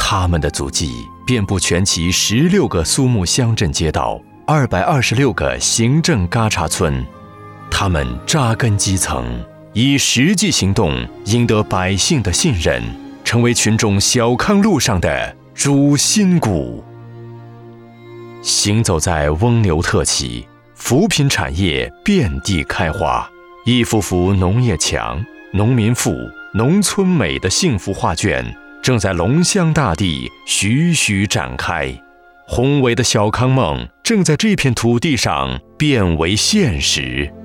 他们的足迹遍布全其16个苏木乡镇街道，226个行政嘎查村。他们扎根基层，以实际行动赢得百姓的信任，成为群众小康路上的主心骨。行走在翁牛特起，扶贫产业遍地开花，一幅幅农业强、农民富、农村美的幸福画卷正在龙乡大地徐徐展开，宏伟的小康梦正在这片土地上变为现实。